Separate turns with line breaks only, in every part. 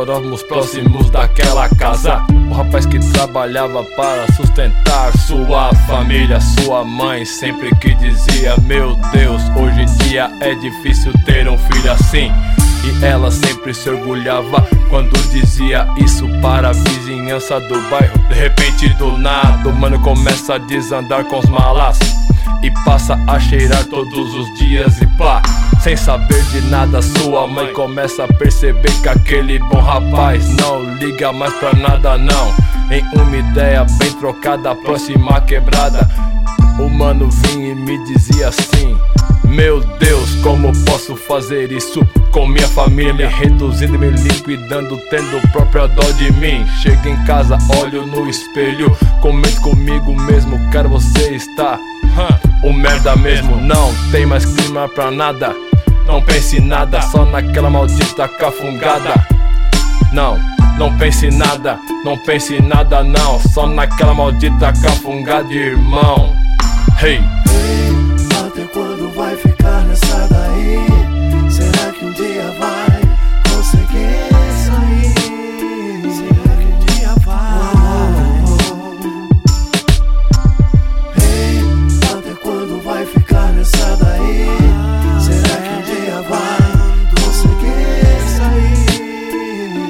morávamos próximos daquela casa. O rapaz que trabalhava para sustentar sua família. Sua mãe sempre que dizia: meu Deus, hoje em dia é difícil ter um filho assim. E ela sempre se orgulhava quando dizia isso para a vizinhança do bairro. De repente, do nada, o mano começa a desandar com os malas e passa a cheirar todos os dias e pá. Sem saber de nada, sua mãe começa a perceber que aquele bom rapaz não liga mais pra nada não. Em uma ideia bem trocada, próxima quebrada, o mano vinha e me dizia assim: meu Deus, como posso fazer isso com minha família? Me reduzindo, me liquidando, tendo própria dó de mim. Chego em casa, olho no espelho, comento comigo mesmo: cara, você está um merda mesmo. Não tem mais clima pra nada, não pense em nada, só naquela maldita cafungada. Não pense em nada, não pense em nada não, só naquela maldita cafungada, irmão. Hey!
Até quando vai ficar nessa daí? Será que um dia vai conseguir sair? Será que um dia vai? Hey, até quando vai ficar nessa daí? Será que um dia vai conseguir sair?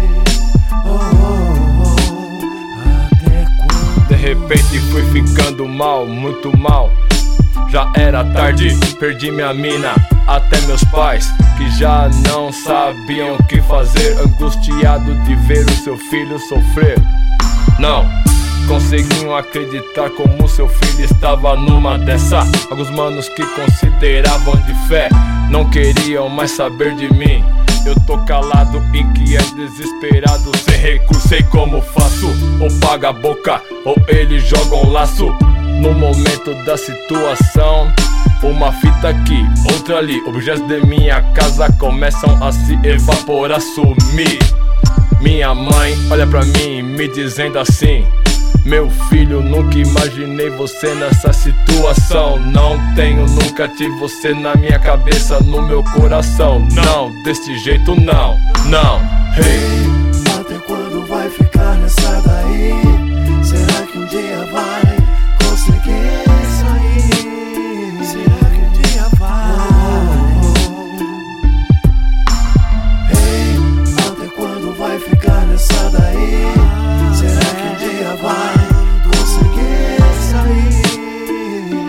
Até quando?
De repente fui ficando mal, muito mal. Já era tarde, perdi minha mina, até meus pais, que já não sabiam o que fazer, angustiado de ver o seu filho sofrer. Não conseguiam acreditar como seu filho estava numa dessa. Alguns manos que consideravam de fé não queriam mais saber de mim. Eu tô calado, inquieto, desesperado, sem recurso, sei como faço. Ou paga a boca, ou eles jogam laço. No momento da situação, uma fita aqui, outra ali, objetos de minha casa começam a se evaporar, sumir. Minha mãe olha pra mim me dizendo assim: meu filho, nunca imaginei você nessa situação. Não tenho, nunca tive você na minha cabeça, no meu coração. Não, desse jeito não, não. Hey.
Até quando vai ficar nessa daí? Será que um dia vai conseguir sair? Será que um dia vai? Hey, até quando vai ficar nessa daí? Será que um dia vai conseguir sair?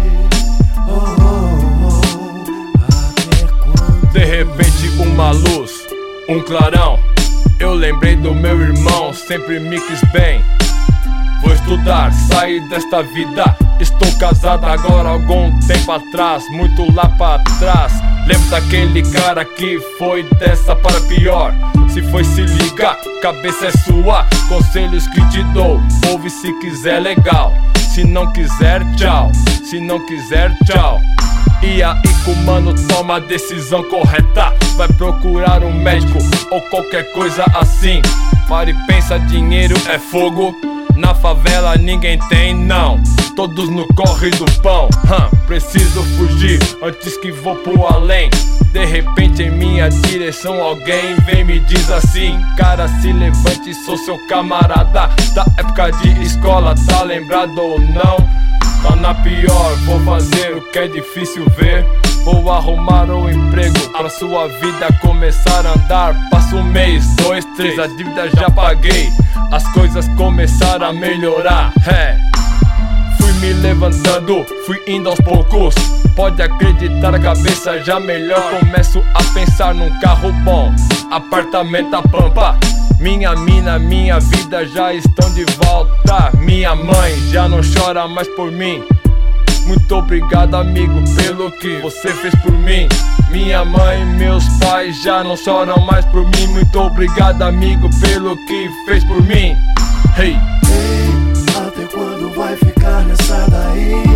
Até quando?
De repente uma luz, um clarão. Eu lembrei do meu irmão, sempre me quis bem. Vou estudar, sair desta vida. Estou casado agora há algum tempo atrás, muito lá pra trás. Lembro daquele cara que foi dessa para pior. Se foi, se liga, cabeça é sua. Conselhos que te dou, ouve se quiser, legal. Se não quiser, tchau. Se não quiser, tchau. E aí que o mano toma a decisão correta. Vai procurar um médico ou qualquer coisa assim. Para e pensa, dinheiro é fogo. Na favela ninguém tem, não. Todos no corre do pão. Preciso fugir antes que vou pro além. De repente em minha direção alguém vem e me diz assim: cara, se levante, sou seu camarada da época de escola, tá lembrado ou não? Tá na pior, vou fazer o que é difícil ver. Vou arrumar um emprego pra sua vida começar a andar. Passa um mês, 2, 3, a dívida já paguei. As coisas começaram a melhorar. Fui me levantando, fui indo aos poucos. Pode acreditar, a cabeça já melhor. Começo a pensar num carro bom, apartamento a pampa. Minha mina, minha vida já estão de volta. Minha mãe já não chora mais por mim. Muito obrigado, amigo, pelo que você fez por mim. Minha mãe e meus pais já não choram mais por mim. Muito obrigado, amigo, pelo que fez por mim. Hey.
Hey, até quando vai ficar nessa daí?